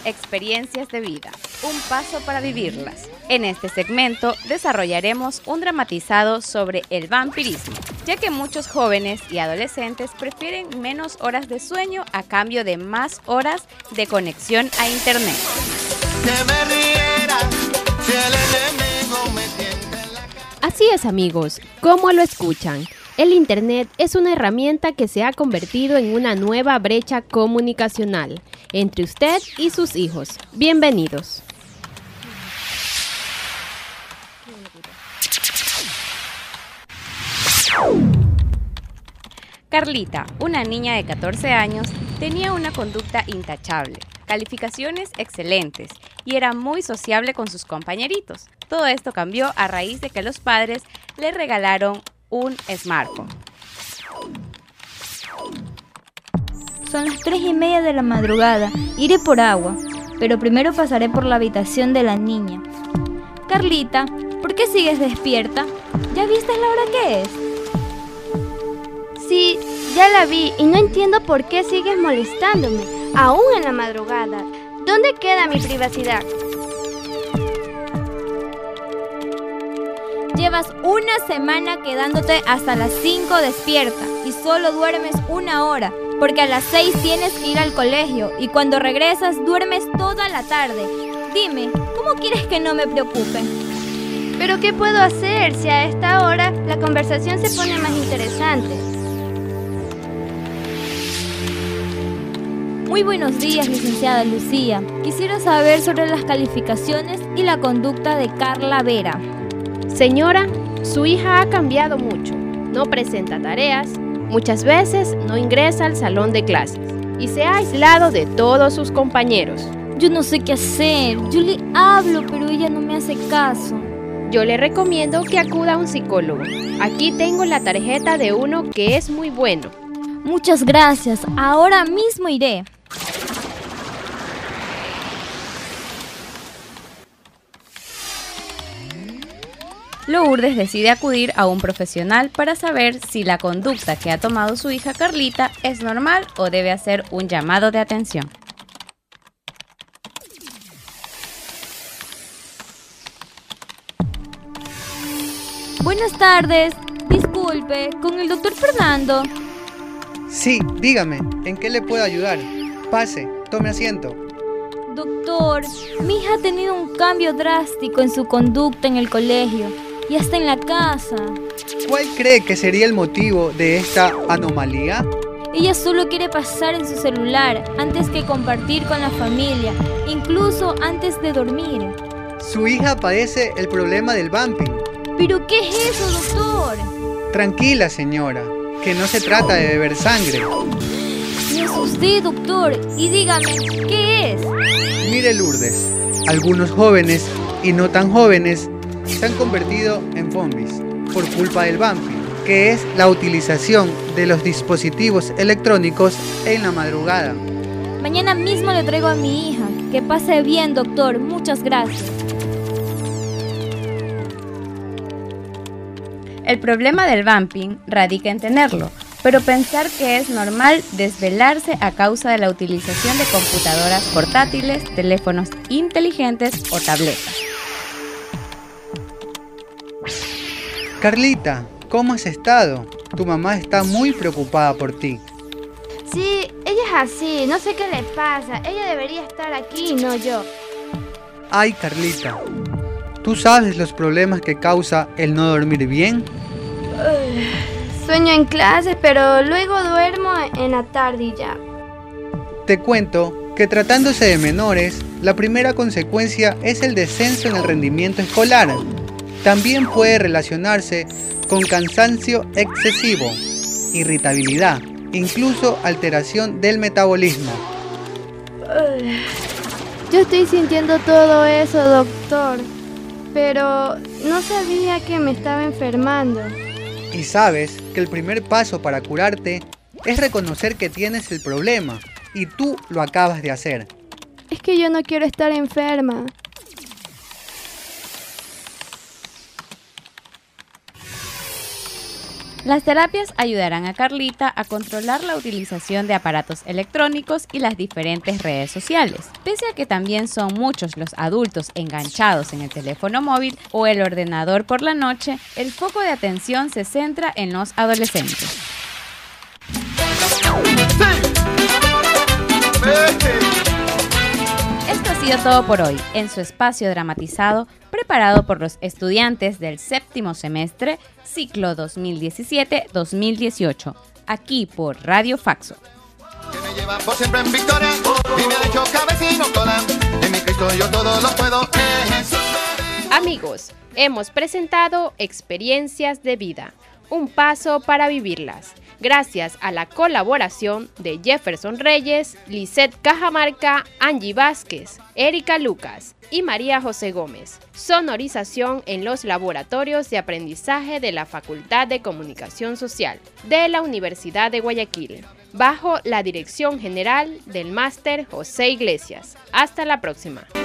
experiencias de vida, un paso para vivirlas. En este segmento desarrollaremos un dramatizado sobre el vampirismo, ya que muchos jóvenes y adolescentes prefieren menos horas de sueño a cambio de más horas de conexión a internet. Así es, amigos, ¿cómo lo escuchan? El internet es una herramienta que se ha convertido en una nueva brecha comunicacional entre usted y sus hijos. Bienvenidos. Carlita, una niña de 14 años, tenía una conducta intachable, calificaciones excelentes y era muy sociable con sus compañeritos. Todo esto cambió a raíz de que los padres le regalaron un smartphone. Son las 3:30 de la madrugada. Iré por agua, pero primero pasaré por la habitación de la niña. Carlita, ¿por qué sigues despierta? ¿Ya viste la hora que es? Sí, ya la vi y no entiendo por qué sigues molestándome, aún en la madrugada. ¿Dónde queda mi privacidad? Llevas una semana quedándote hasta las 5 despierta y solo duermes 1 hora, porque a las 6 tienes que ir al colegio y cuando regresas duermes toda la tarde. Dime, ¿cómo quieres que no me preocupe? ¿Pero qué puedo hacer si a esta hora la conversación se pone más interesante? Muy buenos días, licenciada Lucía. Quisiera saber sobre las calificaciones y la conducta de Carla Vera. Señora, su hija ha cambiado mucho. No presenta tareas, muchas veces no ingresa al salón de clases y se ha aislado de todos sus compañeros. Yo no sé qué hacer. Yo le hablo, pero ella no me hace caso. Yo le recomiendo que acuda a un psicólogo. Aquí tengo la tarjeta de uno que es muy bueno. Muchas gracias. Ahora mismo iré. Lourdes decide acudir a un profesional para saber si la conducta que ha tomado su hija Carlita es normal o debe hacer un llamado de atención. Buenas tardes. Disculpe, ¿con el doctor Fernando? Sí, dígame, ¿en qué le puedo ayudar? Pase, tome asiento. Doctor, mi hija ha tenido un cambio drástico en su conducta en el colegio y hasta en la casa. ¿Cuál cree que sería el motivo de esta anomalía? Ella solo quiere pasar en su celular antes que compartir con la familia, incluso antes de dormir. Su hija padece el problema del vamping. ¿Pero qué es eso, doctor? Tranquila, señora, que no se trata de beber sangre. Me asusté, doctor, y dígame, ¿qué es? Mire, Lourdes, algunos jóvenes y no tan jóvenes se han convertido en zombies por culpa del vamping, que es la utilización de los dispositivos electrónicos en la madrugada. Mañana mismo le traigo a mi hija. Que pase bien, doctor. Muchas gracias. El problema del vamping radica en tenerlo, pero pensar que es normal desvelarse a causa de la utilización de computadoras portátiles, teléfonos inteligentes o tabletas. Carlita, ¿cómo has estado? Tu mamá está muy preocupada por ti. Sí, ella es así, no sé qué le pasa. Ella debería estar aquí y no yo. Ay, Carlita, ¿tú sabes los problemas que causa el no dormir bien? Sueño en clases, pero luego duermo en la tarde y ya. Te cuento que tratándose de menores, la primera consecuencia es el descenso en el rendimiento escolar. También puede relacionarse con cansancio excesivo, irritabilidad, incluso alteración del metabolismo. Yo estoy sintiendo todo eso, doctor, pero no sabía que me estaba enfermando. Y sabes que el primer paso para curarte es reconocer que tienes el problema y tú lo acabas de hacer. Es que yo no quiero estar enferma. Las terapias ayudarán a Carlita a controlar la utilización de aparatos electrónicos y las diferentes redes sociales. Pese a que también son muchos los adultos enganchados en el teléfono móvil o el ordenador por la noche, el foco de atención se centra en los adolescentes. Esto ha sido todo por hoy en su espacio dramatizado preparado por los estudiantes del séptimo semestre, ciclo 2017-2018, aquí por Radio Faxo. Que me lleva por siempre en victoria y me ha hecho cabecino cola. En mi Cristo yo todo lo puedo. Amigos, hemos presentado Experiencias de Vida, un paso para vivirlas, gracias a la colaboración de Jefferson Reyes, Lisette Cajamarca, Angie Vázquez, Erika Lucas y María José Gómez. Sonorización en los laboratorios de aprendizaje de la Facultad de Comunicación Social de la Universidad de Guayaquil, bajo la dirección general del máster José Iglesias. Hasta la próxima.